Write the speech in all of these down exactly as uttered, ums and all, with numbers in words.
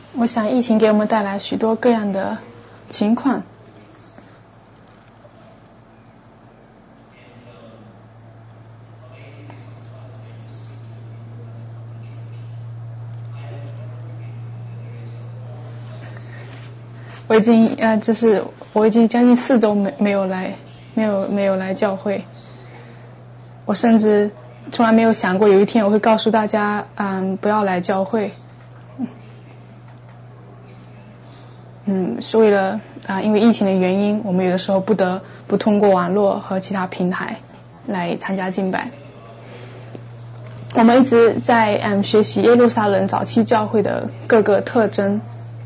我想疫情给我们带来许多各样的情况。我已经呃，就是我已经将近四周没没有来，没有没有来教会。我甚至从来没有想过有一天我会告诉大家，嗯，不要来教会。嗯，是为了啊、呃，因为疫情的原因，我们有的时候不得不通过网络和其他平台来参加敬拜。我们一直在嗯学习耶路撒冷早期教会的各个特征。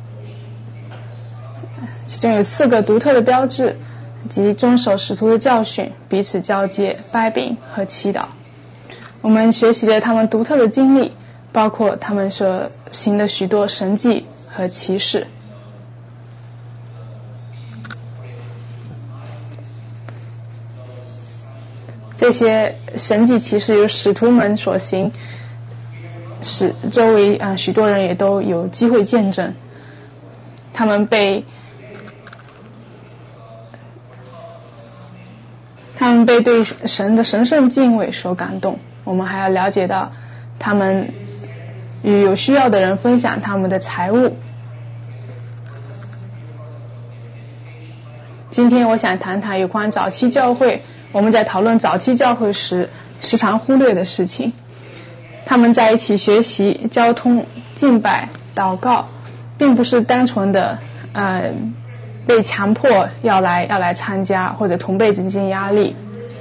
其中有四个独特的标志，即遵守使徒的教训、彼此交接、掰饼和祈祷。我们学习了他们独特的经历，包括他们所行的许多神迹和奇事。这些神迹奇事由使徒们所行，使周围啊、呃、许多人也都有机会见证。他们被他们被对神的神圣敬畏所感动。我们还要了解到，他们与有需要的人分享他们的财物。今天我想谈谈有关早期教会，我们在讨论早期教会时时常忽略的事情。他们在一起学习、交通、敬拜、祷告，并不是单纯的呃被强迫要来要来参加，或者同辈之间压力。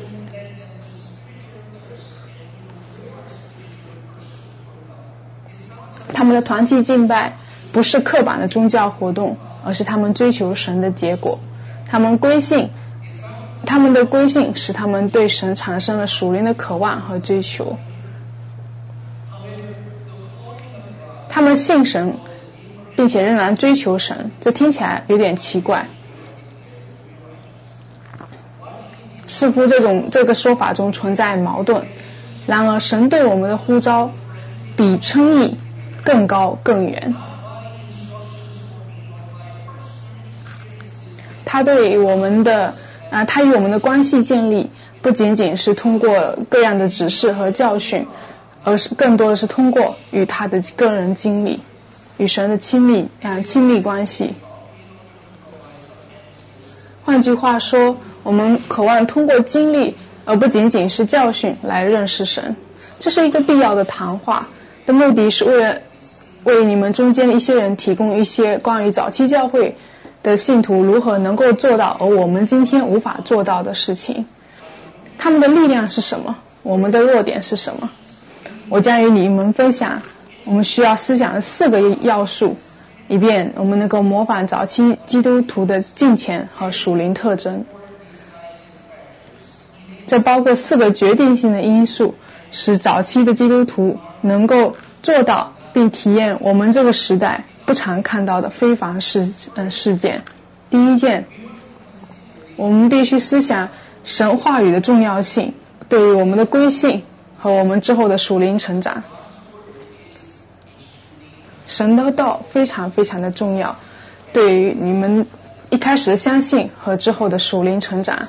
他们的团契敬拜不是刻板的宗教活动，而是他们追求神的结果。他们归信，他们的归信使他们对神产生了属灵的渴望和追求。他们信神，并且仍然追求神，这听起来有点奇怪。似乎这种这个说法中存在矛盾。然而，神对我们的呼召比称义更高更远。他对我们的啊、呃，他与我们的关系建立，不仅仅是通过各样的指示和教训，而是更多的是通过与他的个人经历，与神的亲密啊、呃、亲密关系。换句话说，我们渴望通过经历，而不仅仅是教训来认识神。这是一个必要的谈话，的目的是为了为你们中间的一些人提供一些关于早期教会的信徒如何能够做到而我们今天无法做到的事情。他们的力量是什么？我们的弱点是什么？我将与你们分享我们需要思想的四个要素，以便我们能够模仿早期基督徒的敬虔和属灵特征。这包括四个决定性的因素，使早期的基督徒能够做到并体验我们这个时代不常看到的非凡事嗯事件。第一件，我们必须思想神话语的重要性对于我们的归信和我们之后的属灵成长。神的道非常非常的重要，对于你们一开始的相信和之后的属灵成长。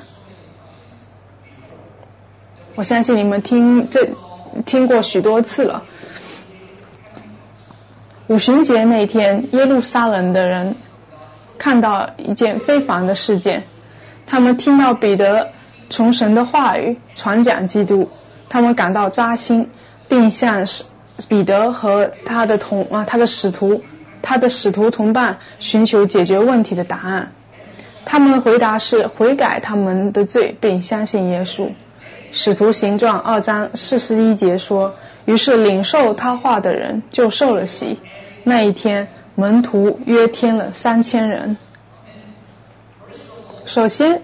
我相信你们听这听过许多次了。五旬节那天，耶路撒冷的人看到一件非凡的事件，他们听到彼得从神的话语传讲基督，他们感到扎心，并向彼得和他的同啊他的使徒他的使徒同伴寻求解决问题的答案。他们的回答是悔改他们的罪，并相信耶稣。使徒行传二章四十一节说，于是领受他话的人就受了洗。那一天门徒约添了三千人。首先，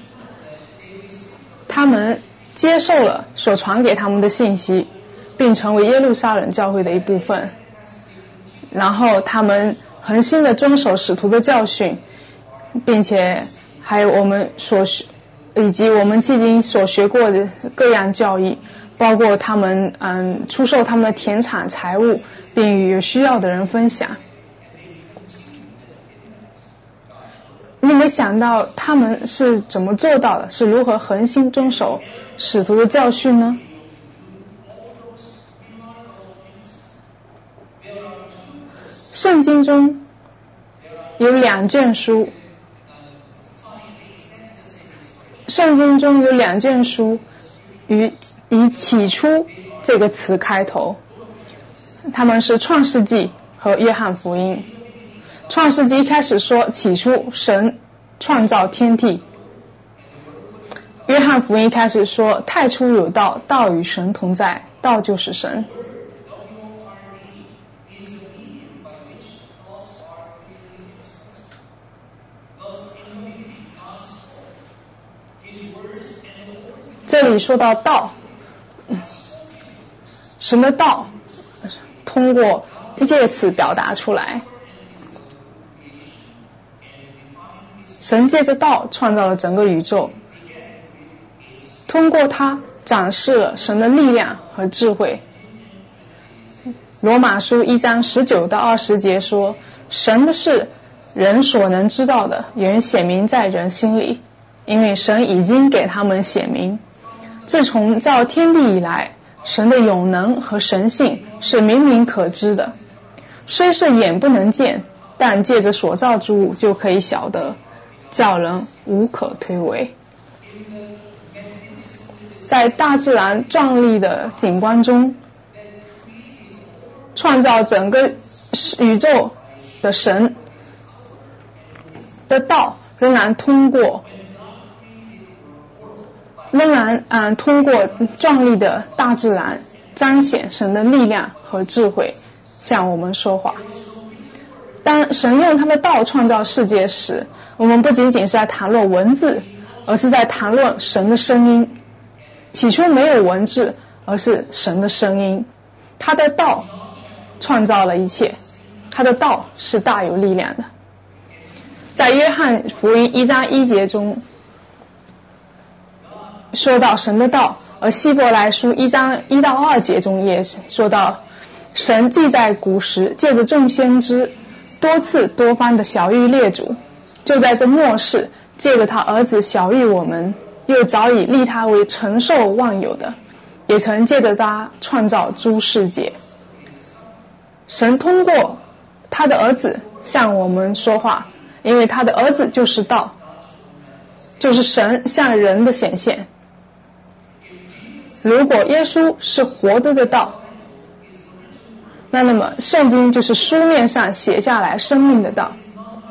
他们接受了所传给他们的信息，并成为耶路撒冷教会的一部分。然后他们恒心的遵守使徒的教训，并且还有我们所学以及我们迄今所学过的各样教义，包括他们嗯出售他们的田产财物，并与有需要的人分享。 你有没有想到他们是怎么做到的？是如何恒心遵守使徒的教训呢？圣经中有两卷书，圣经中有两卷书与以起初这个词开头，他们是创世纪和约翰福音。创世纪一开始说起初神创造天地，约翰福音一开始说太初有道，道与神同在，道就是神。这里说到道，神的道通过这个词表达出来，神借着道创造了整个宇宙，通过它展示了神的力量和智慧。罗马书一章十九到二十节说，神的事人所能知道的原显明在人心里，因为神已经给他们显明。自从造天地以来，神的永能和神性是明明可知的，虽是眼不能见，但借着所造之物就可以晓得，叫人无可推诿。在大自然壮丽的景观中，创造整个宇宙的神的道仍然通过仍然嗯，通过壮丽的大自然彰显神的力量和智慧向我们说话。当神用他的道创造世界时，我们不仅仅是在谈论文字，而是在谈论神的声音。起初没有文字，而是神的声音。他的道创造了一切，他的道是大有力量的。在约翰福音一章一节中说到神的道，而希伯来书一章一到二节中也说到，神既在古时借着众先知多次多方的晓谕列祖，就在这末世借着他儿子晓谕我们，又早已立他为承受万有的，也曾借着他创造诸世界。神通过他的儿子向我们说话，因为他的儿子就是道，就是神向人的显现。如果耶稣是活着的道，那那么圣经就是书面上写下来生命的道。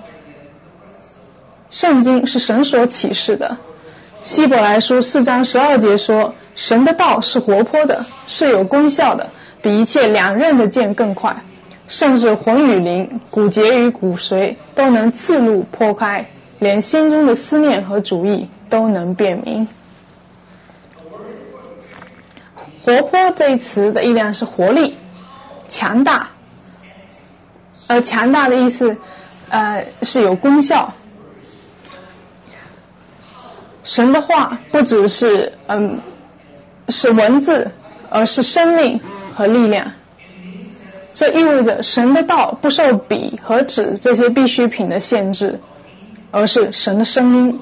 圣经是神所启示的。希伯来书四章十二节说，神的道是活泼的，是有功效的，比一切两刃的剑更快，甚至魂与灵、骨节与骨髓都能刺入剖开，连心中的思念和主意都能辨明。活泼这一词的意量是活力、强大，而强大的意思呃是有功效。神的话不只是嗯是文字，而是生命和力量。这意味着神的道不受笔和纸这些必需品的限制，而是神的声音。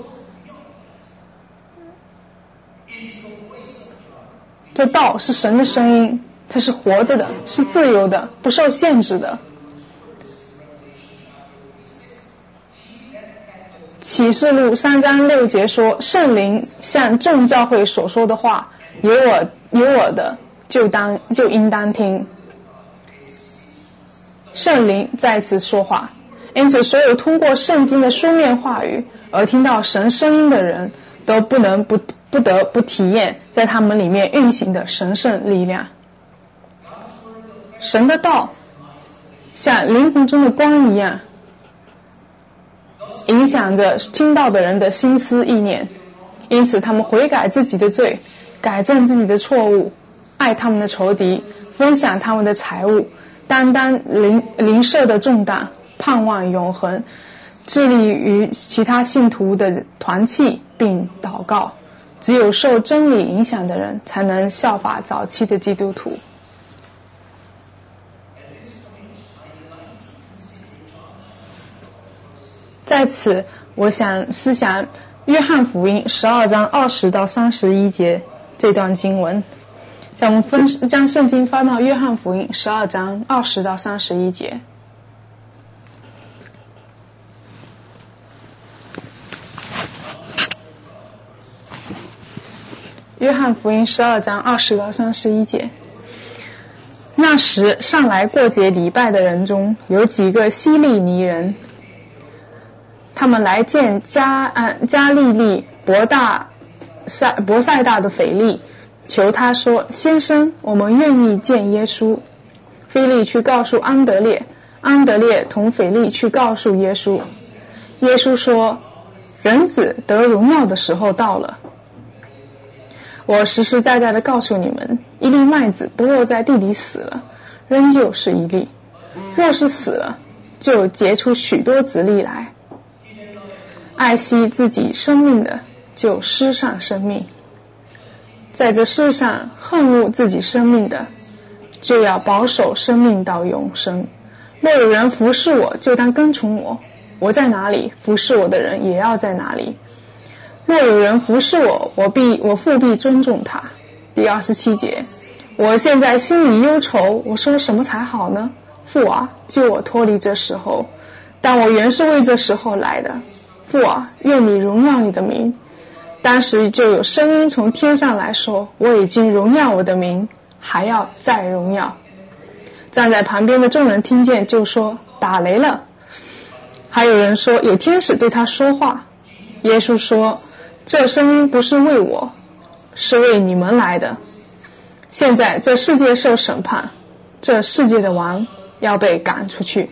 这道是神的声音，它是活着的，是自由的，不受限制的。启示录三章六节说，圣灵向众教会所说的话，有我有我的就当就应当听。圣灵再次说话，因此所有通过圣经的书面话语而听到神声音的人，都不能不不得不体验在他们里面运行的神圣力量。神的道像灵魂中的光一样，影响着听到的人的心思意念，因此他们悔改自己的罪，改正自己的错误，爱他们的仇敌，分享他们的财物，担当灵灵舍的重担，盼望永恒，致力于其他信徒的团契并祷告。只有受真理影响的人才能效法早期的基督徒。 在此，我想思想约翰福音十二章二十到三十一节这段经文。像我们分将圣经翻到约翰福音十二章二十到三十一节。约翰福音十二章二十到三十一节。那时上来过节礼拜的人中有几个希利尼人，他们来见加呃加利利伯大塞伯赛大的腓力，求他说：先生，我们愿意见耶稣。腓力去告诉安德烈，安德烈同腓力去告诉耶稣。耶稣说：人子得荣耀的时候到了。我实实在在的告诉你们，一粒麦子不落在地里死了，仍旧是一粒；若是死了，就结出许多子粒来。爱惜自己生命的，就失上生命；在这世上恨恶自己生命的，就要保守生命到永生。若有人服侍我，就当跟从我；我在哪里，服侍我的人也要在哪里。若有人服侍我，我必我父必尊重他。第二十七节，我现在心里忧愁，我说什么才好呢？父啊，救我脱离这时候，但我原是为这时候来的。父啊，愿你荣耀你的名。当时就有声音从天上来说，我已经荣耀我的名，还要再荣耀。站在旁边的众人听见，就说打雷了。还有人说有天使对他说话。耶稣说，这声音不是为我，是为你们来的。现在这世界受审判，这世界的王要被赶出去。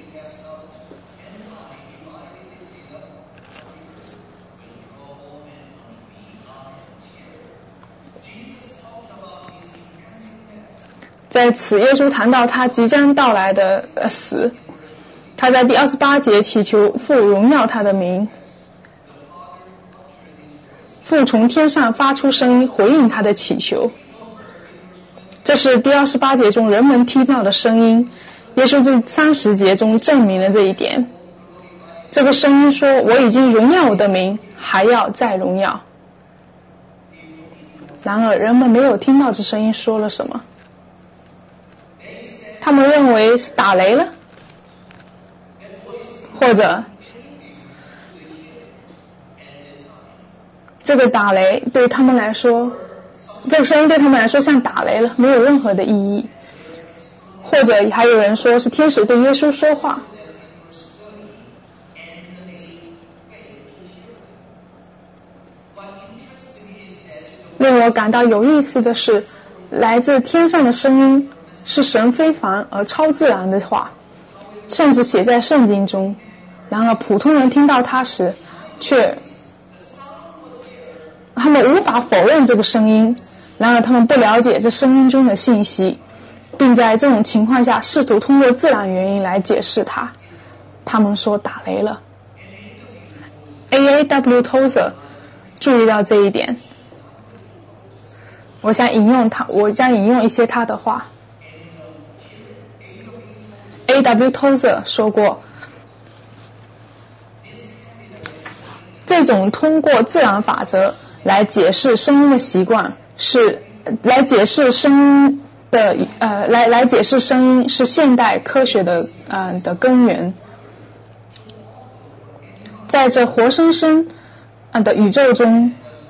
在此，耶稣谈到他即将到来的呃死，他在第二十八节祈求父荣耀他的名。父从天上发出声音回应他的祈求，这是第二十八节中人们听到的声音。耶稣在三十节中证明了这一点。这个声音说，我已经荣耀我的名，还要再荣耀。然而人们没有听到这声音说了什么，他们认为是打雷了，或者这个打雷对他们来说，这个声音对他们来说像打雷了，没有任何的意义。或者还有人说是天使对耶稣说话。令我感到有意思的是，来自天上的声音是神非凡而超自然的话，甚至写在圣经中。然而普通人听到它时，却他们无法否认这个声音，然而他们不了解这声音中的信息，并在这种情况下试图通过自然原因来解释它。他们说打雷了。 A A W Tozer 注意到这一点，我想引用他，我将引用一些他的话。A W Tozer 说过，这种通过自然法则来解释声音的习惯是来解释声音的呃来来解释声音是现代科学的呃的根源。在这活生生的宇宙中，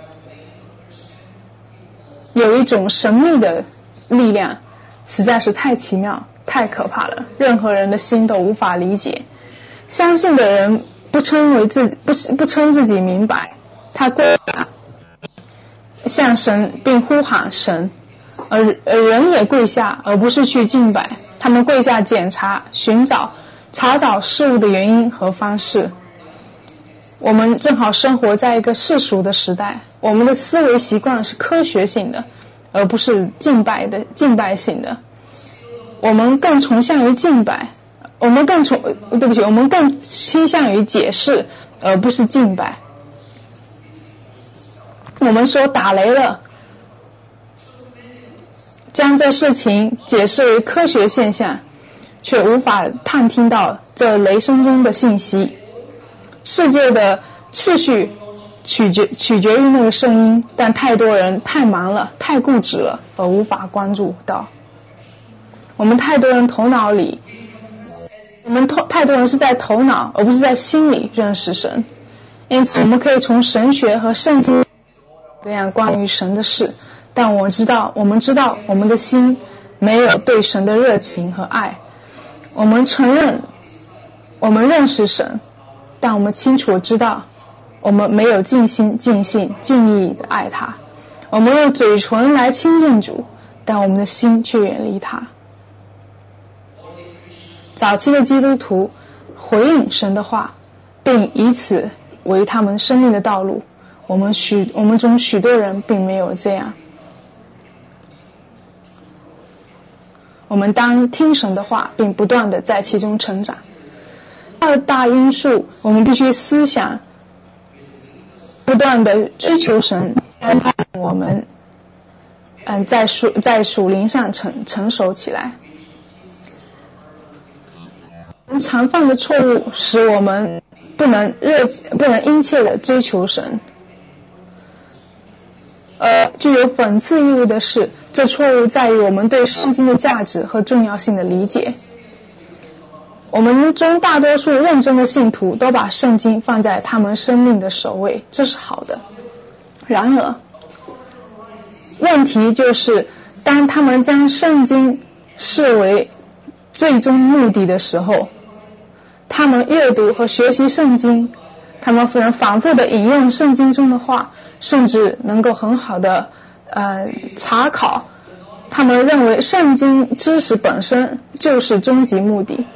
有一种神秘的力量，实在是太奇妙太可怕了，任何人的心都无法理解。相信的人不称为自不不称自己明白，他跪下向神并呼喊神，而而人也跪下，而不是去敬拜。他们跪下检查寻找查找事物的原因和方式。我们正好生活在一个世俗的时代，我们的思维习惯是科学性的，而不是敬拜的敬拜性的。我们更崇向于敬拜，我们更崇对不起，我们更倾向于解释，而不是敬拜。我们说打雷了，将这事情解释为科学现象，却无法探听到这雷声中的信息。 世界的秩序取决取决于那个声音，但太多人太忙了，太固执了，而无法关注到。我们太多人头脑里，我们头太多人是在头脑，而不是在心里认识神。因此，我们可以从神学和圣经各样关于神的事，但我知道，我们知道我们的心没有对神的热情和爱。我们承认，我们认识神，但我们清楚知道，我们没有尽心、尽性、尽意的爱他。我们用嘴唇来亲近主，但我们的心却远离他。早期的基督徒回应神的话，并以此为他们生命的道路。我们许我们中许多人并没有这样。我们当听神的话，并不断地在其中成长。二大因素，我们必须思想，不断地追求神，安排我们，嗯，在属在属灵上成成熟起来。我们常犯的错误使我们不能热不能殷切地追求神。呃，具有讽刺意味的是，这错误在于我们对圣经的价值和重要性的理解。我们中大多数认真的信徒都把圣经放在他们生命的首位，这是好的。然而，问题就是当他们将圣经视为最终目的的时候，他们阅读和学习圣经，他们能反复地引用圣经中的话，甚至能够很好的呃查考。他们认为圣经知识本身就是终极目的，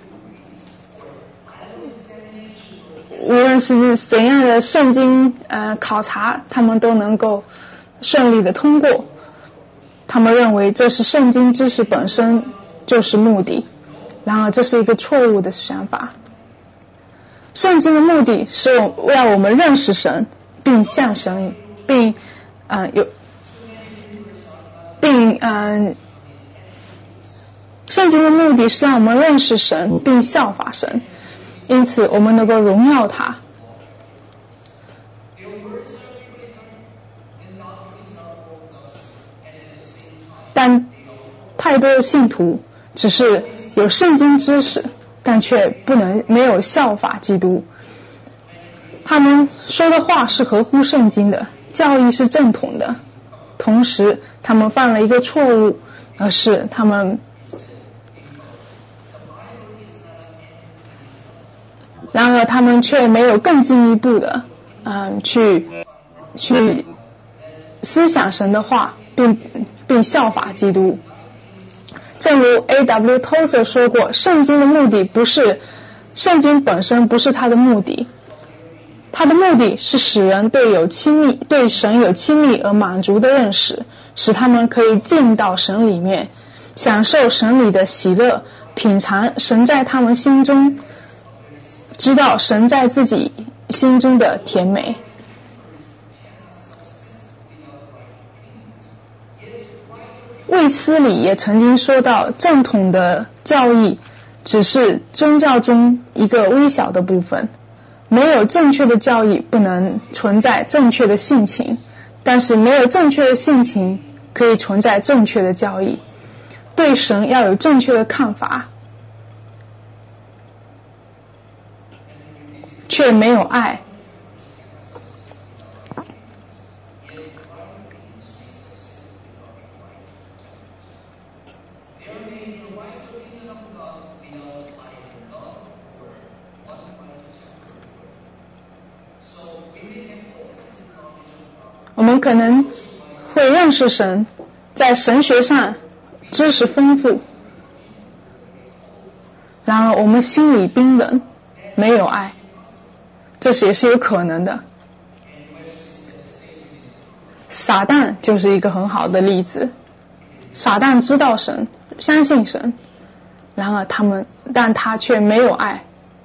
无论是怎样的圣经呃考察，他们都能够顺利的通过。他们认为这是圣经知识本身就是目的，然而这是一个错误的想法。圣经的目的是让我们认识神，并向神，并呃有，并嗯、呃，圣经的目的是让我们认识神，并效法神，因此我们能够荣耀他。但太多的信徒只是有圣经知识，但却不能没有效法基督。他们说的话是合乎圣经的，教义是正统的，同时他们犯了一个错误，而是他们然而他们却没有更进一步的嗯去去思想神的话，并并效法基督。正如 A W Tozer 说过，圣经的目的不是圣经本身不是它的目的，它的目的是使人对有亲密对神有亲密而满足的认识，使他们可以进到神里面，享受神里的喜乐，品尝神在他们心中，知道神在自己心中的甜美。卫斯理也曾经说到，正统的教义只是宗教中一个微小的部分，没有正确的教义不能存在正确的性情，但是没有正确的性情可以存在正确的教义。对神要有正确的看法，却没有爱，我们可能会认识神，在神学上知识丰富，然而我们心里冰冷，没有爱，这是也是有可能的。撒旦就是一个很好的例子。撒旦知道神，相信神，然而他们但他却没有爱。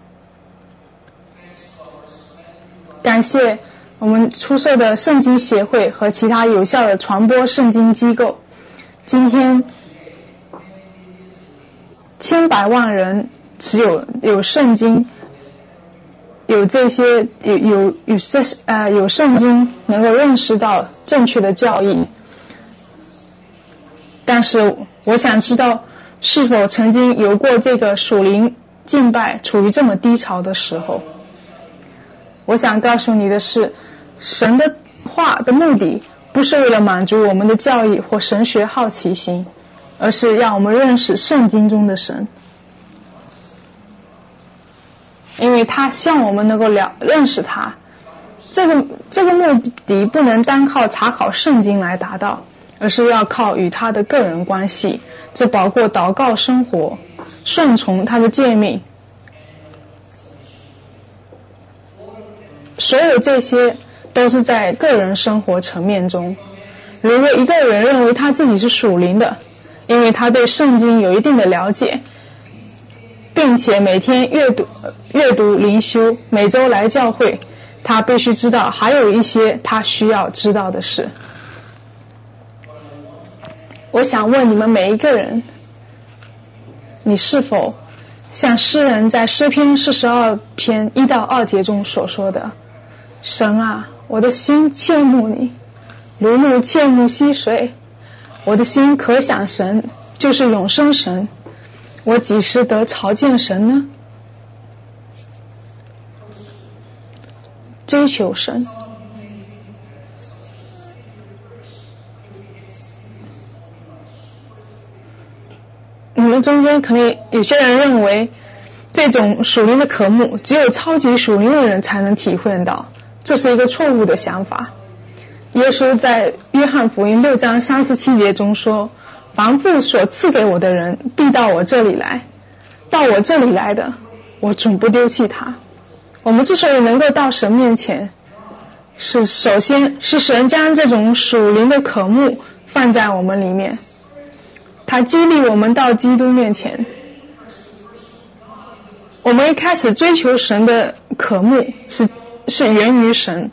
感谢我们出色的圣经协会和其他有效的传播圣经机构，今天千百万人持有有圣经有这些有有有圣呃有圣经能够认识到正确的教义，但是我想知道是否曾经有过这个属灵敬拜处于这么低潮的时候。我想告诉你的是，神的话的目的不是为了满足我们的教义或神学好奇心，而是让我们认识圣经中的神，因为他希望我们能够了认识他。这个这个目的不能单靠查考圣经来达到，而是要靠与他的个人关系，这包括祷告生活，顺从他的诫命。所有这些都是在个人生活层面中。如果一个人认为他自己是属灵的，因为他对圣经有一定的了解，并且每天阅读阅读灵修，每周来教会，他必须知道还有一些他需要知道的事。我想问你们每一个人，你是否像诗人在诗篇四十二篇一到二节中所说的，神啊，我的心切慕你，如沐切慕溪水，我的心可想神，就是永生神，我几时得朝见神呢？追求神。你们中间可能有些人认为这种属灵的渴慕只有超级属灵的人才能体会到，这是一个错误的想法。耶稣在约翰福音六章三十七节中说，凡父所赐给我的人必到我这里来，到我这里来的我总不丢弃他。我们之所以能够到神面前，是首先是神将这种属灵的渴慕放在我们里面，他激励我们到基督面前。我们一开始追求神的渴慕是是源于神，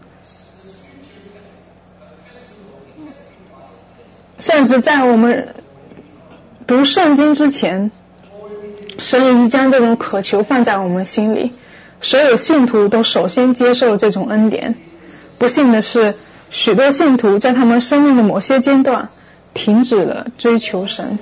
甚至在我们读圣经之前，神已经将这种渴求放在我们心里。所有信徒都首先接受这种恩典。不幸的是，许多信徒在他们生命的某些阶段停止了追求神。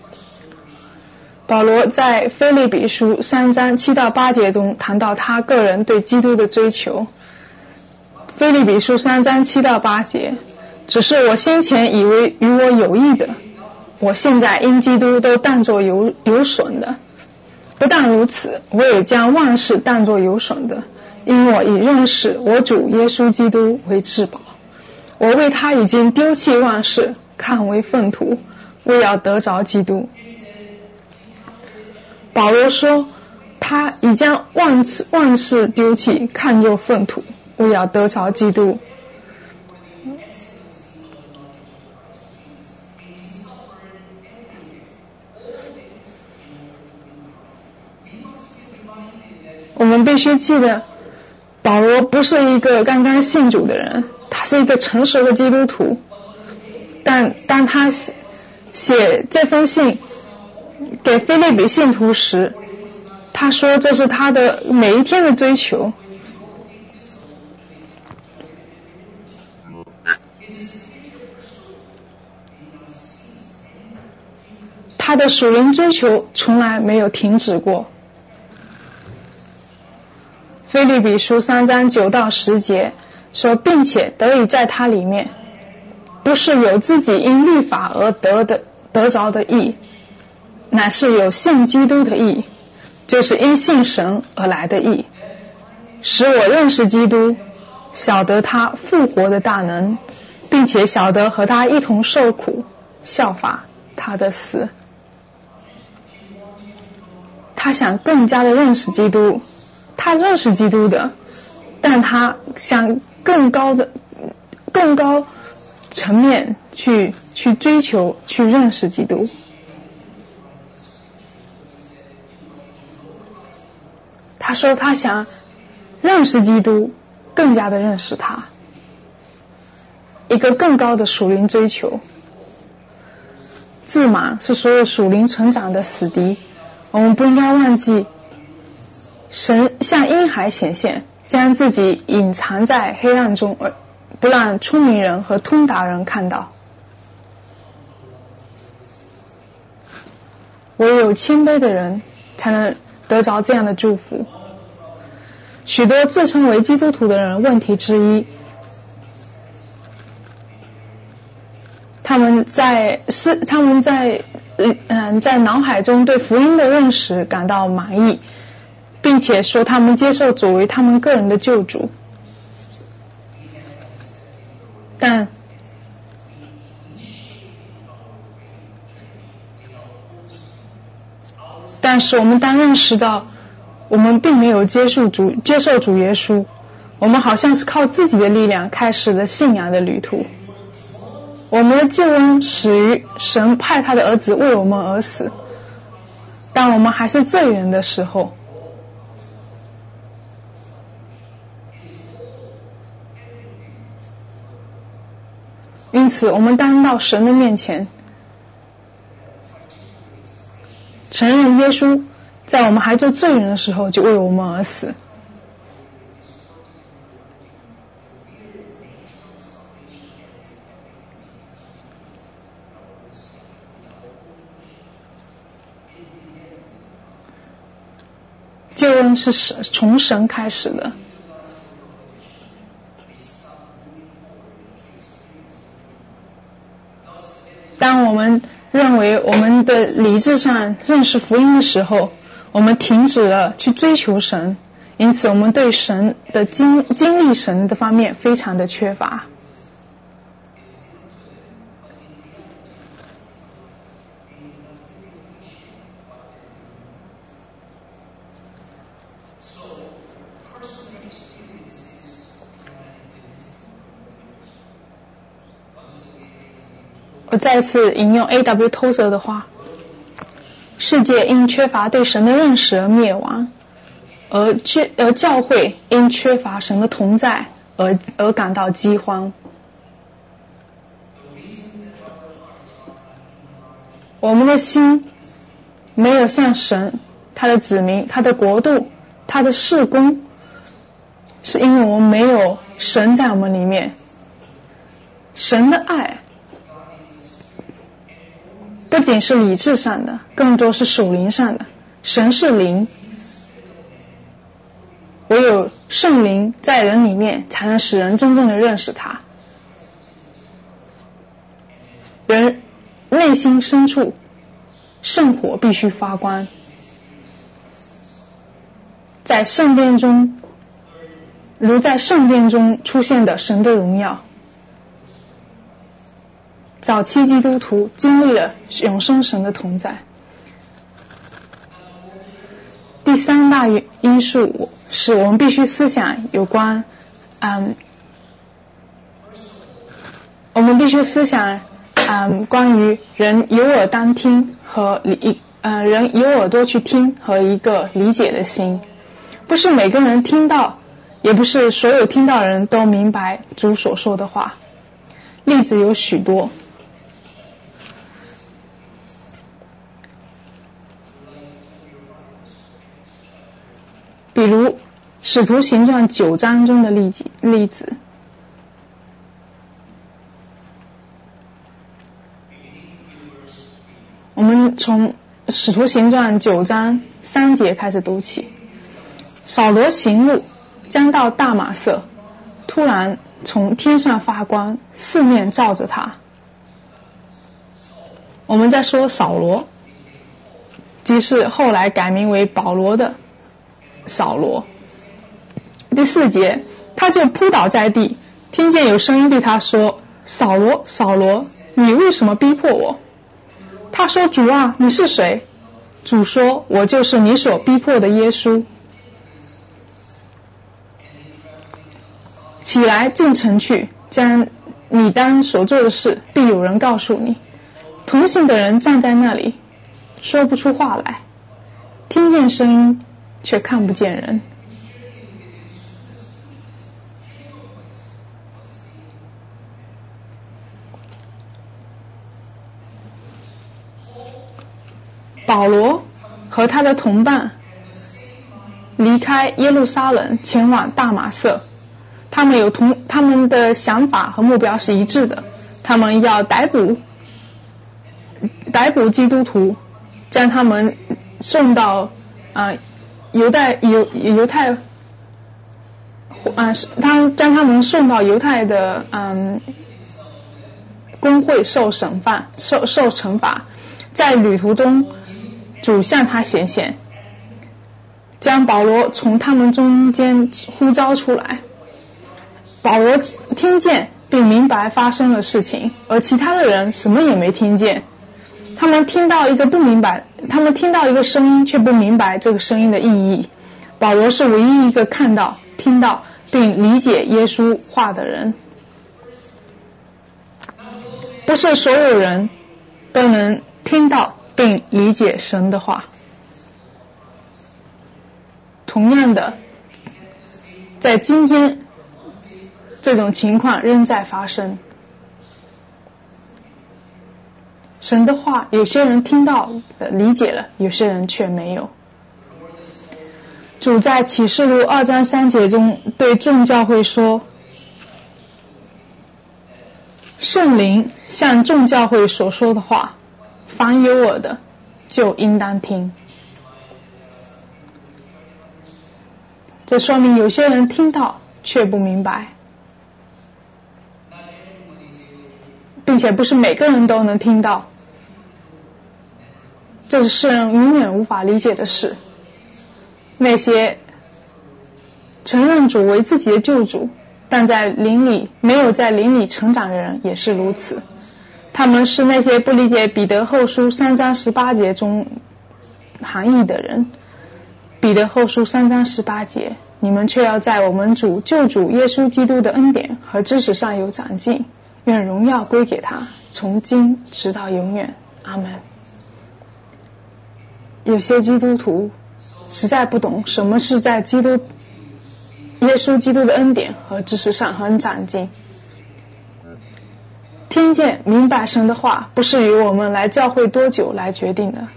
保罗在腓立比书三章七到八节中谈到他个人对基督的追求。腓立比书三章七到八节，只是我先前以为与我有益的，我现在因基督都当作有有损的。不但如此，我也将万事当作有损的，因我以认识我主耶稣基督为至宝。我为他已经丢弃万事，看为粪土，为要得着基督。保罗说，他已将万事万事丢弃，看作粪土，为要得着基督。我们必须记得，保罗不是一个刚刚信主的人，他是一个成熟的基督徒。但当他写写这封信给腓立比信徒时，他说这是他的每一天的追求。他的属灵追求从来没有停止过。腓立比书三章九到十节说，并且得以在他里面，不是有自己因律法而得的得着的义，乃是有信基督的义，就是因信神而来的义，使我认识基督，晓得他复活的大能，并且晓得和他一同受苦，效法他的死。他想更加的认识基督，他认识基督的，但他想更高的更高层面去去追求去认识基督。他说他想认识基督，更加的认识他，一个更高的属灵追求。自满是所有属灵成长的死敌，我们不应该忘记，神向婴孩显现， 将自己隐藏在黑暗中，不让聪明人和通达人看到。唯有谦卑的人才能得着这样的祝福。许多自称为基督徒的人问题之一，他们在是他们在嗯在脑海中对福音的认识感到满意，并且说他们接受主为他们个人的救主，但但是我们当认识到我们并没有接受主接受主耶稣，我们好像是靠自己的力量开始了信仰的旅途。我们的救恩始于神派他的儿子为我们而死，当我们还是罪人的时候。因此我们当到神的面前，承认耶稣在我们还做罪人的时候就为我们而死。救恩是从神开始的。当我们认为我们的理智上认识福音的时候，我们停止了去追求神，因此我们对神的经经历神的方面非常的缺乏。我再次引用 A W Tozer 的话，世界因缺乏对神的认识而灭亡，而缺而教会因缺乏神的同在而而感到饥荒。我们的心没有向神、他的子民、他的国度、他的事工，是因为我们没有神在我们里面。神的爱不仅是理智上的，更多是属灵上的。神是灵，唯有圣灵在人里面，才能使人真正的认识他。人内心深处，圣火必须发光。在圣殿中，如在圣殿中出现的神的荣耀。早期基督徒经历了永生神的同在。第三大因素是我们必须思想有关，嗯，我们必须思想，嗯，关于人有耳当听和理，呃，人有耳朵去听和一个理解的心。不是每个人听到，也不是所有听到的人都明白主所说的话。例子有许多。比如《使徒行传》九章中的例子例子，我们从《使徒行传》九章三节开始读起。扫罗行路，将到大马色，突然从天上发光，四面照着他。我们在说扫罗，即是后来改名为保罗的扫罗。第四节，他就扑倒在地，听见有声音对他说：扫罗，扫罗，你为什么逼迫我？他说：主啊，你是谁？主说：我就是你所逼迫的耶稣。起来，进城去，将你当所做的事，必有人告诉你。同行的人站在那里，说不出话来，听见声音，却看不见人。保罗和他的同伴离开耶路撒冷前往大马色，他们有同他们的想法和目标是一致的，他们要逮捕逮捕基督徒，将他们送到啊、呃、犹太犹犹太啊，他将他们送到犹太的嗯公会受审判受受惩罚。在旅途中，主向他显现，将保罗从他们中间呼召出来。保罗听见并明白发生了事情，而其他的人什么也没听见。他们听到一个不明白，他们听到一个声音，却不明白这个声音的意义。保罗是唯一一个看到、听到并理解耶稣话的人。不是所有人都能听到并理解神的话。同样的，在今天，这种情况仍在发生。神的话，有些人听到理解了，有些人却没有。主在启示录二章三节中对众教会说，圣灵向众教会所说的话，凡有耳的就应当听。这说明有些人听到却不明白，并且不是每个人都能听到，这是世人永远无法理解的事。那些承认主为自己的救主，但在灵里没有在灵里成长的人也是如此。他们是那些不理解彼得后书三章十八节中含义的人。彼得后书三章十八节，你们却要在我们主救主耶稣基督的恩典和知识上有长进，愿荣耀归给他，从今直到永远。阿们。有些基督徒实在不懂什么是在基督耶稣基督的恩典和知识上很长进。听见明白神的话，不是由我们来教会多久来决定的。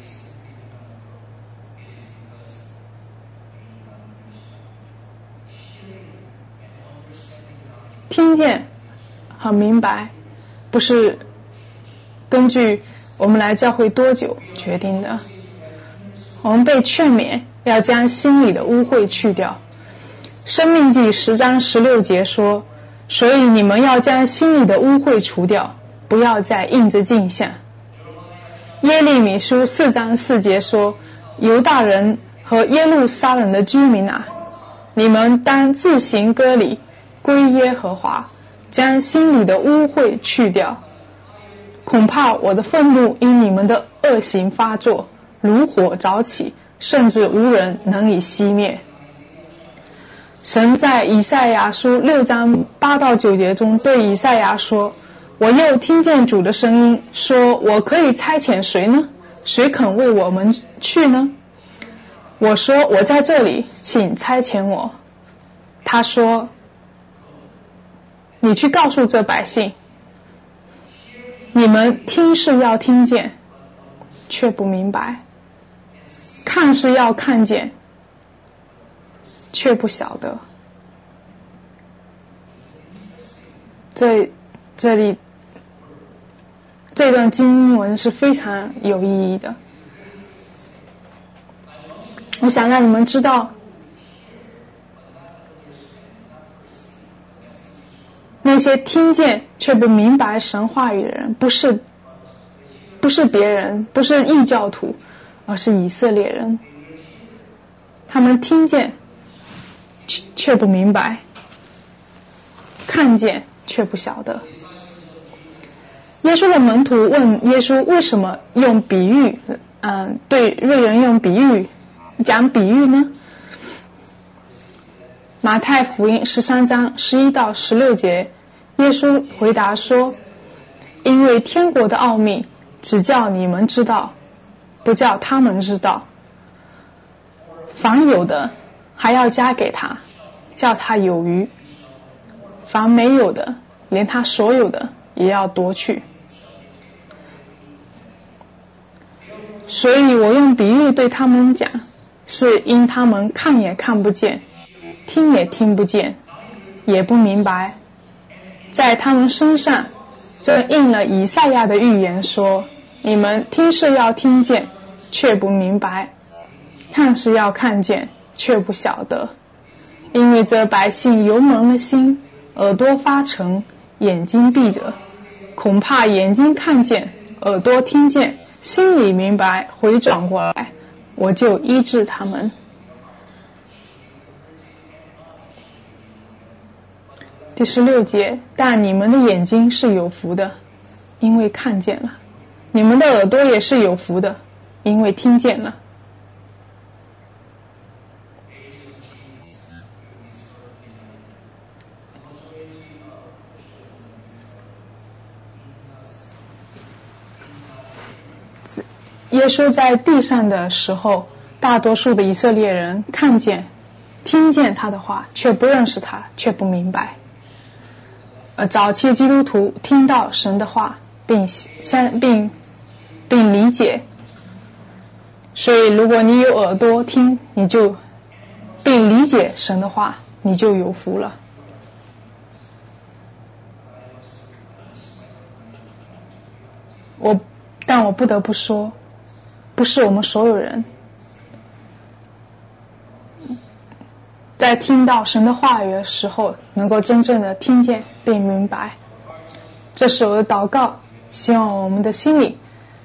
听见和明白不是根据我们来教会多久决定的。我们被劝勉要将心里的污秽去掉。申命记十章十六节说，所以你们要将心里的污秽除掉，不要再印着镜像。耶利米书四章四节说，犹大人和耶路撒冷的居民啊，你们当自行割礼，归耶和华，将心里的污秽去掉。恐怕我的愤怒因你们的恶行发作，如火着起，甚至无人能以熄灭。神在以赛亚书六章八到九节中对以赛亚说，我又听见主的声音说，我可以差遣谁呢？谁肯为我们去呢？我说，我在这里，请差遣我。他说，你去告诉这百姓，你们听是要听见，却不明白；看是要看见，却不晓得。这这里这段经文是非常有意义的。我想让你们知道，那些听见却不明白神话语的人，不是不是别人，不是异教徒，而是以色列人。他们听见却不明白，看见却不晓得。耶稣的门徒问耶稣为什么用比喻，嗯，对瑞人用比喻讲比喻呢？马太福音十三章十一到十六节，耶稣回答说，因为天国的奥秘只叫你们知道，不叫他们知道。凡有的还要加给他，叫他有余；凡没有的，连他所有的也要夺去。所以我用比喻对他们讲， 是因他们看也看不见，听也听不见，也不明白。在他们身上，这应了以赛亚的预言说：你们听是要听见，却不明白；看是要看见，却不晓得。因为这百姓油蒙了心，耳朵发沉，眼睛闭着，恐怕眼睛看见，耳朵听见，心里明白，回转过来，我就医治他们。第十六节，但你们的眼睛是有福的，因为看见了；你们的耳朵也是有福的，因为听见了。耶稣在地上的时候，大多数的以色列人看见、听见他的话，却不认识他，却不明白。而早期基督徒听到神的话，并相并并理解。所以，如果你有耳朵听，你就并理解神的话，你就有福了。我，但我不得不说，不是我们所有人在听到神的话语的时候，能够真正的听见并明白。这是我的祷告，希望我们的心里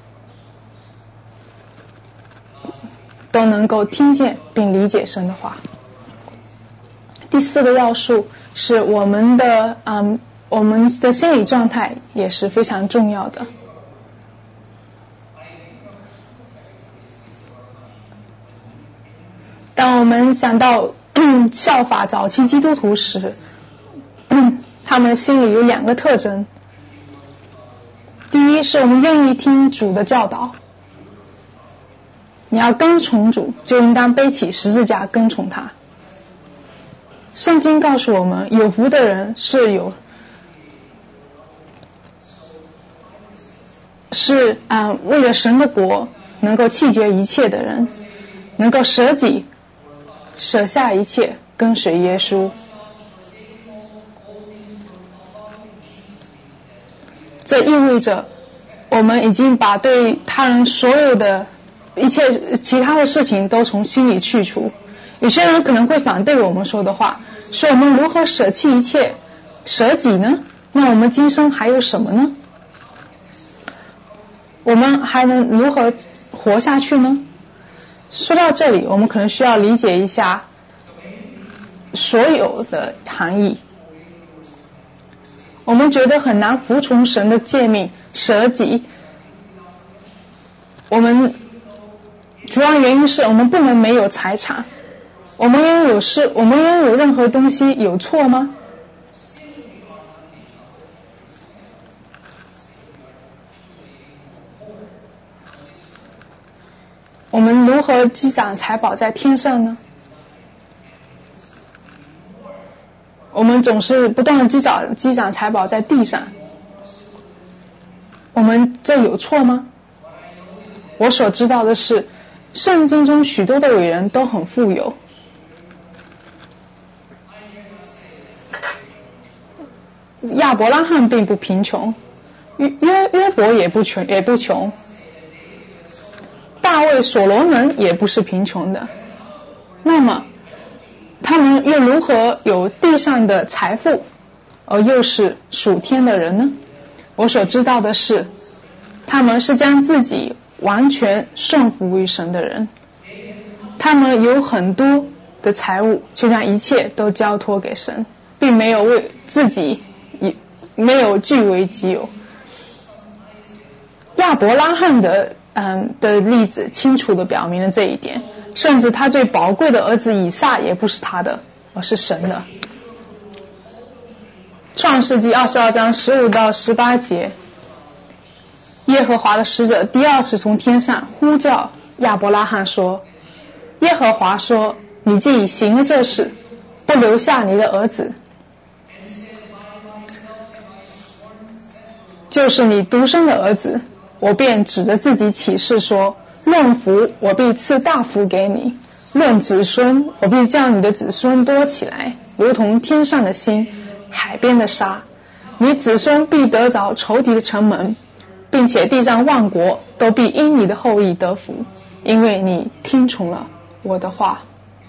都能够听见并理解神的话。第四个要素是我们的嗯，我们的心理状态也是非常重要的。当我们想到效法早期基督徒时，他们心里有两个特征。第一，是我们愿意听主的教导。你要跟从主，就应当背起十字架跟从他。圣经告诉我们，有福的人是有是啊、呃，为了神的国能够弃绝一切的人，能够舍己舍下一切跟随耶稣。这意味着我们已经把对他人所有的一切其他的事情都从心里去除。有些人可能会反对我们说的话，说我们如何舍弃一切舍己呢？那我们今生还有什么呢？我们还能如何活下去呢？说到这里，我们可能需要理解一下所有的含义。我们觉得很难服从神的诫命，舍己。我们主要原因是我们不能没有财产。我们拥有是，我们拥有任何东西有错吗？我们如何积攒财宝在天上呢？我们总是不断的积攒积攒财宝在地上，我们这有错吗？我所知道的是，圣经中许多的伟人都很富有。亚伯拉罕并不贫穷，约约约伯也不穷也不穷，大卫所罗门也不是贫穷的。那么他们又如何有地上的财富，而又是属天的人呢？我所知道的是，他们是将自己完全顺服于神的人。他们有很多的财物，就将一切都交托给神，并没有为自己没有据为己有。亚伯拉罕的嗯的例子清楚地表明了这一点，甚至他最宝贵的儿子以撒也不是他的，而是神的。创世纪二十二章十五到十八节，耶和华的使者第二次从天上呼叫亚伯拉罕说，耶和华说，你既行了这事，不留下你的儿子，就是你独生的儿子，我便指着自己起誓说，论福我必赐大福给你， 论子孙，我必叫你的子孙多起来，如同天上的星，海边的沙。你子孙必得着仇敌的城门，并且地上万国都必因你的后裔得福，因为你听从了我的话。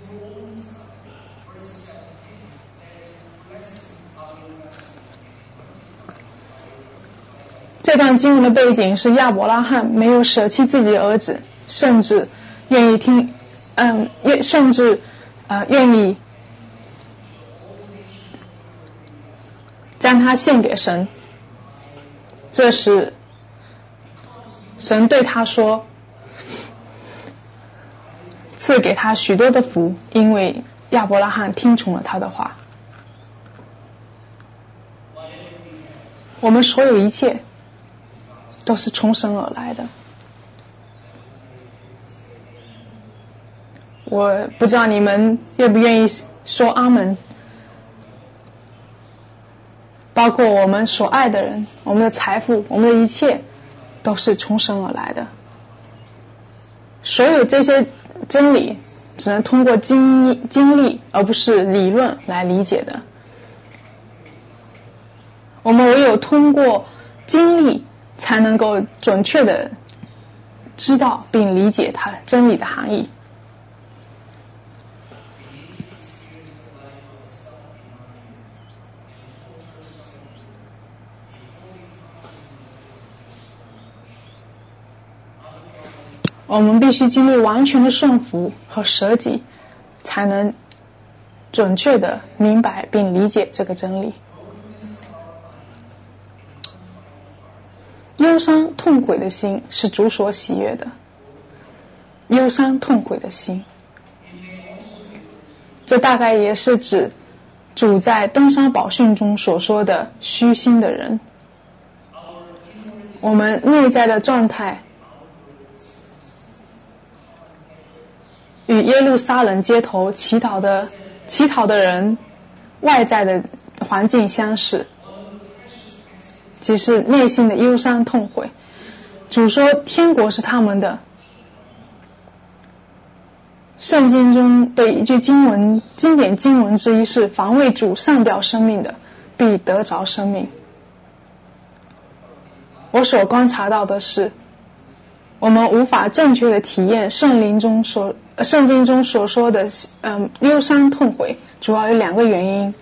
这段经文的背景是亚伯拉罕没有舍弃自己的儿子，甚至愿意听，嗯，甚至呃愿意将他献给神。这时神对他说，赐给他许多的福，因为亚伯拉罕听从了他的话。我们所有一切都是从神而来的。我不知道你们愿不愿意说阿们。包括我们所爱的人，我们的财富，我们的一切都是从神而来的。所有这些真理只能通过经经历而不是理论来理解的。我们唯有通过经历才能够准确的知道并理解它真理的含义。我们必须经历完全的顺服和舍己，才能准确的明白并理解这个真理。忧伤痛悔的心是主所喜悦的。忧伤痛悔的心，这大概也是指主在登山宝训中所说的虚心的人。我们内在的状态与耶路撒冷街头乞讨的乞讨的人外在的环境相似，即是内心的忧伤痛悔。主说天国是他们的。圣经中的一句经文，经典经文之一是，凡为主上吊生命的必得着生命。我所观察到的是，我们无法正确的体验圣灵中所圣经中所说的嗯忧伤痛悔，主要有两个原因。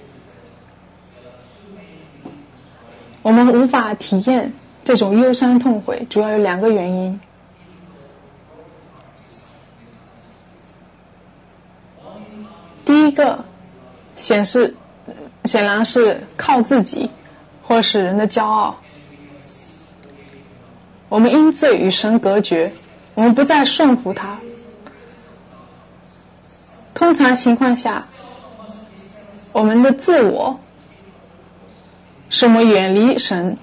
我们无法体验这种忧伤痛悔，主要有两个原因。第一个显示显然是靠自己或是人的骄傲。我们因罪与神隔绝，我们不再顺服他。通常情况下，我们的自我使我们远离神。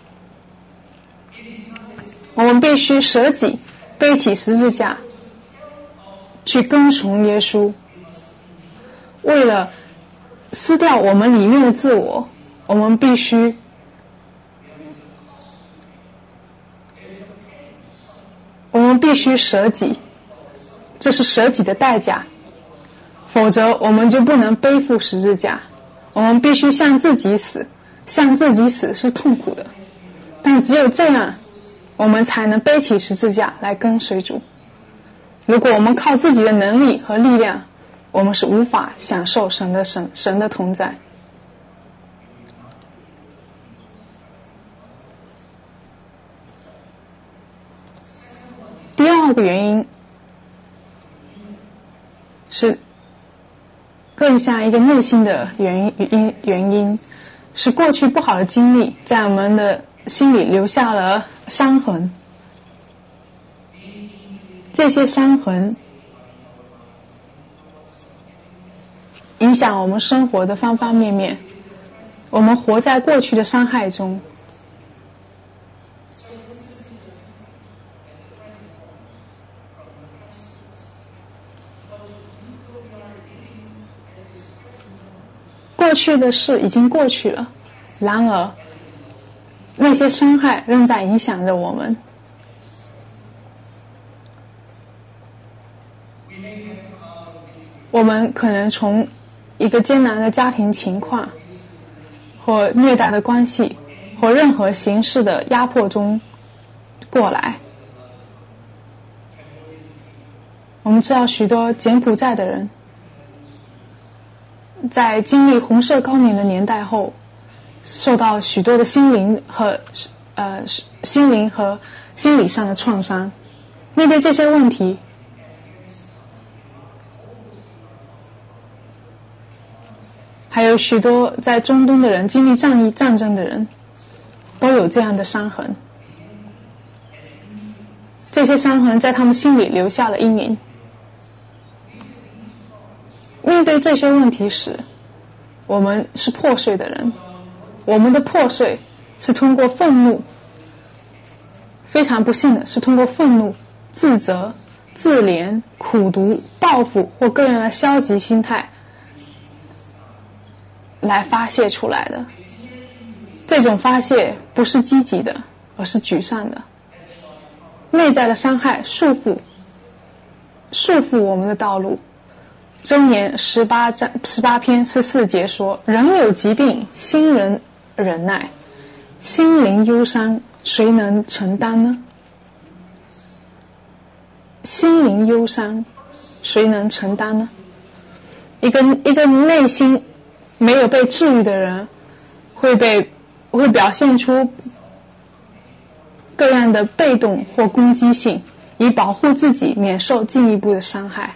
我们必须舍己，背起十字架，去跟从耶稣。为了撕掉我们里面的自我，我们必须我们必须舍己，这是舍己的代价，否则我们就不能背负十字架。我们必须向自己死，向自己死是痛苦的，但只有这样，我们才能背起十字架来跟随主。如果我们靠自己的能力和力量，我们是无法享受神的神神的同在。第二个原因是更像一个内心的原因，原因是过去不好的经历在我们的心里留下了伤痕。这些伤痕影响我们生活的方方面面，我们活在过去的伤害中。过去的事已经过去了，然而那些伤害仍在影响着我们。 我们可能从一个艰难的家庭情况，或虐待的关系，或任何形式的压迫中过来。我们知道许多柬埔寨的人在经历红色高棉的年代后，受到许多的心灵和呃心灵和心理上的创伤。面对这些问题，还有许多在中东的人经历战役战争的人都有这样的伤痕，这些伤痕在他们心里留下了阴影。面对这些问题时，我们是破碎的人，我们的破碎是通过愤怒，非常不幸的是通过愤怒、自责、自怜、苦毒、报复或各样的消极心态来发泄出来的。这种发泄不是积极的，而是沮丧的。内在的伤害束缚束缚我们的道路。箴言十八章十八篇十四节说：人有疾病，心人忍耐，心灵忧伤，谁能承担呢？心灵忧伤，谁能承担呢？一个一个内心没有被治愈的人，会被会表现出各样的被动或攻击性，以保护自己免受进一步的伤害。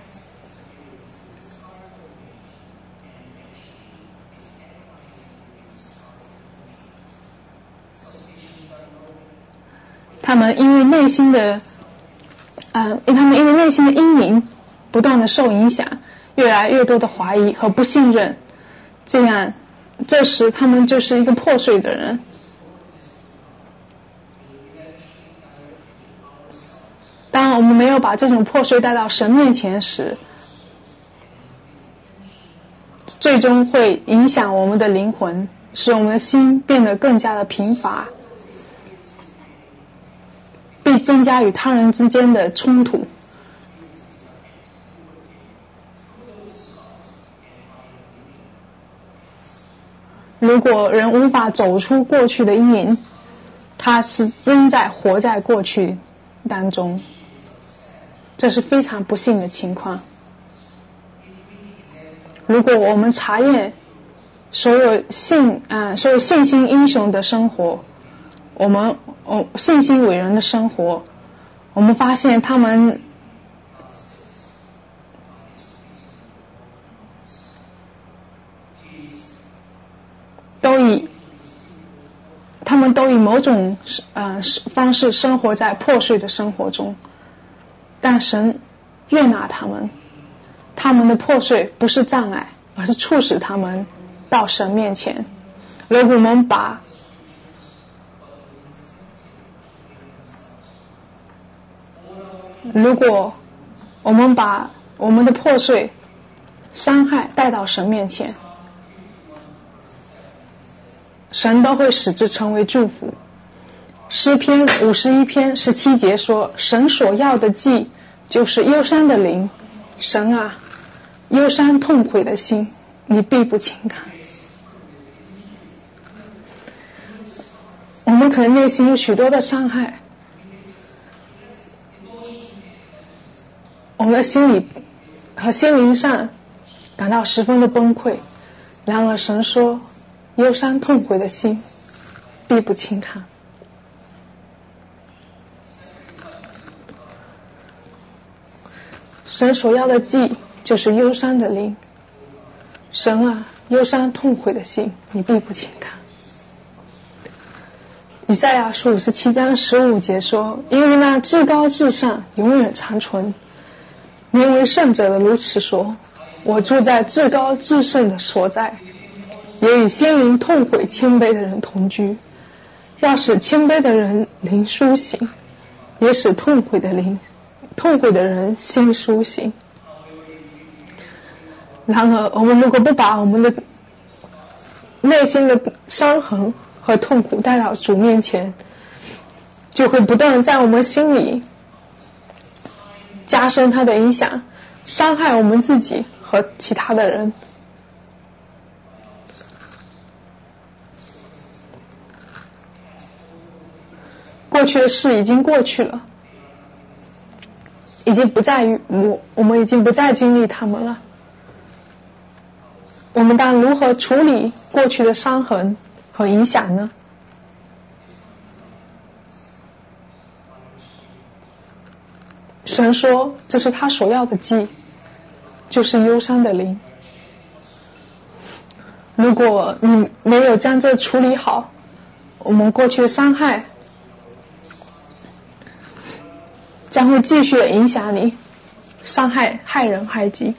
他们因为内心的，呃，他们因为内心的阴影不断的受影响，越来越多的怀疑和不信任，这样，这时他们就是一个破碎的人。当我们没有把这种破碎带到神面前时，最终会影响我们的灵魂，使我们的心变得更加的贫乏，并增加与他人之间的冲突。如果人无法走出过去的阴影，他是仍在活在过去当中，这是非常不幸的情况。如果我们查验所有信啊、呃、所有信心英雄的生活，我们哦信心伟人的生活，我们发现他们都以他们都以某种呃方式生活在破碎的生活中，但神悦纳他们，他们的破碎不是障碍，而是促使他们到神面前。如果我们把如果我们把我们的破碎、伤害带到神面前，神都会使之成为祝福。诗篇五十一篇十七节说：神所要的祭就是忧伤的灵，神啊，忧伤痛悔的心你必不轻看。我们可能内心有许多的伤害，我们的心理和心灵上感到十分的崩溃，然而神说忧伤痛悔的心必不轻看。神所要的祭就是忧伤的灵，神啊，忧伤痛悔的心你必不轻看。以赛亚书五十七章十五节说：因为那至高至上永远长存，名为圣者的如此说：我住在至高至圣的所在，也与心灵痛悔谦卑的人同居，要使谦卑的人灵苏醒，也使痛悔的灵痛悔的人心苏醒。然而我们如果不把我们的内心的伤痕和痛苦带到主面前，就会不断在我们心里加深它的影响，伤害我们自己和其他的人。过去的事已经过去了，已经不再于我，我们已经不再经历他们了。我们当如何处理过去的伤痕和影响呢？神说，这是他所要的祭，就是忧伤的灵。如果你没有将这处理好，我们过去的伤害将会继续影响你，伤害害人害己。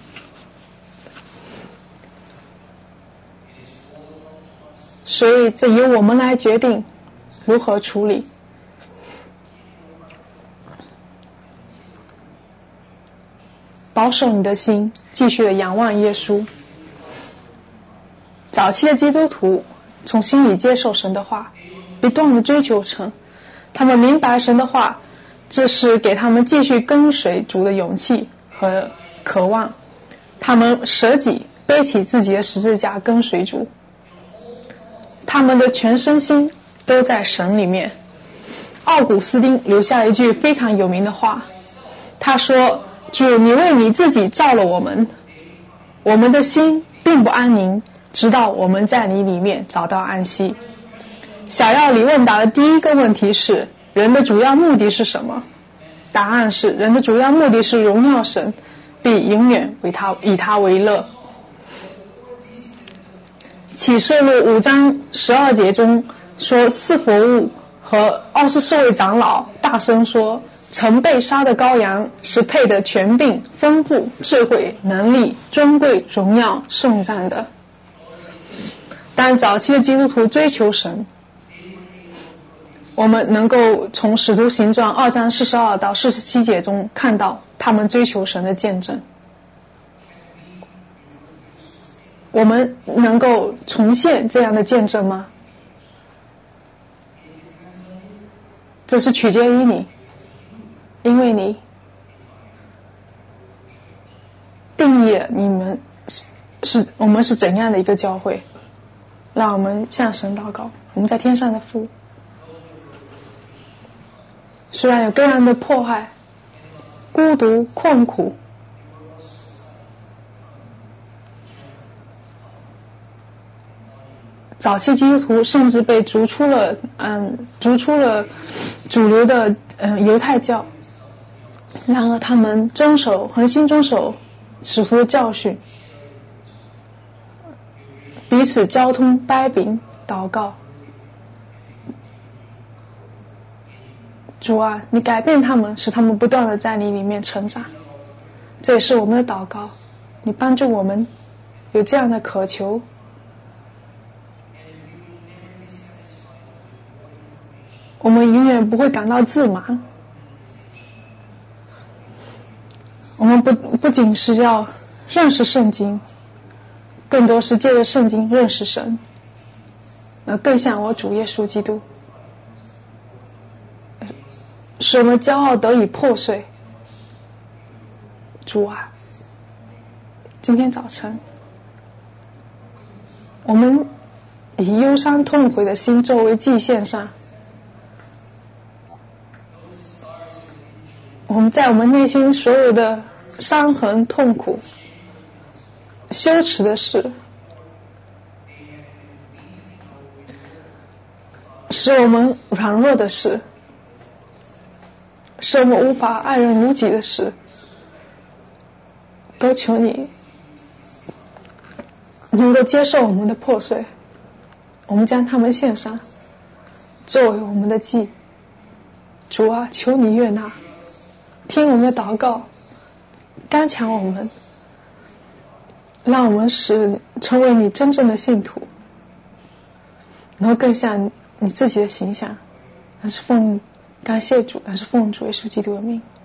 所以这由我们来决定如何处理。保守你的心，继续的仰望耶稣。早期的基督徒从心里接受神的话，不断的追求神，他们明白神的话，这是给他们继续跟随主的勇气和渴望。他们舍己，背起自己的十字架跟随主，他们的全身心都在神里面。奥古斯丁留下一句非常有名的话，他说，主，你为你自己造了我们，我们的心并不安宁，直到我们在你里面找到安息。小要理问答的第一个问题是，人的主要目的是什么？答案是，人的主要目的是荣耀神，并永远为他以他为乐。启示录五章十二节中说，四活物和二十四位长老大声说，曾被杀的羔羊是配得权柄、丰富、智慧、能力、尊贵、荣耀、颂赞的。但早期的基督徒追求神，我们能够从使徒行传二章四十二到四十七节中看到他们追求神的见证。我们能够重现这样的见证吗？这是取决于你，因为你定义了你们是是我们是怎样的一个教会。让我们向神祷告。我们在天上的父，虽然有各样的迫害、孤独、困苦，早期基督徒甚至被逐出了嗯逐出了主流的嗯犹太教，然而他们遵守恒心遵守使徒的教训，彼此交通、掰饼、祷告。主啊，你改变他们，使他们不断的在你里面成长。这也是我们的祷告，你帮助我们有这样的渴求。我们永远不会感到自满。我们不不仅是要认识圣经，更多是借着圣经认识神，呃，更像我主耶稣基督，使我们骄傲得以破碎。主啊，今天早晨，我们以忧伤痛悔的心作为祭献上，我们在我们内心所有的伤痕、痛苦、羞耻的事，使我们软弱的事，使我们无法爱人如己的事，都求你能够接受我们的破碎，我们将它们献上，作为我们的祭。主啊，求你悦纳，听我们的祷告，刚强我们，让我们使成为你真正的信徒，然后更像你自己的形象。那是奉感谢主，那是奉主耶稣基督的名。